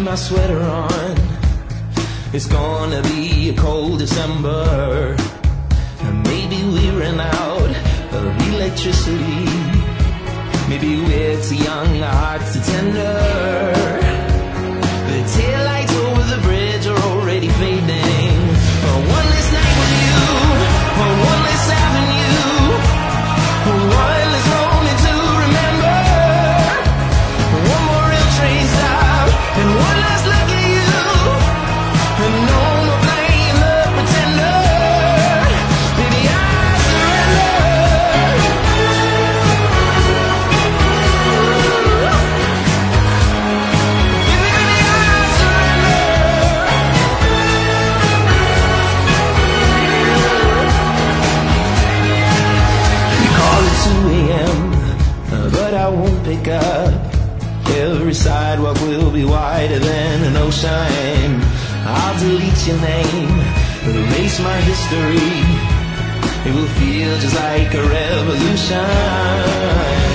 keep my sweater on. It's gonna be a cold December, and maybe we ran out of electricity. Maybe we're too young, our hearts too tender. The taillights over the bridge are already fading. One less night with you, one less avenue, one less moment to remember. One more real train stop, and one last look at you, and no more playing the pretender. Baby, I surrender. Call it 2 a.m., but I won't pick up. Every sidewalk will be wider than an ocean. I'll delete your name, erase my history. It will feel just like a revolution.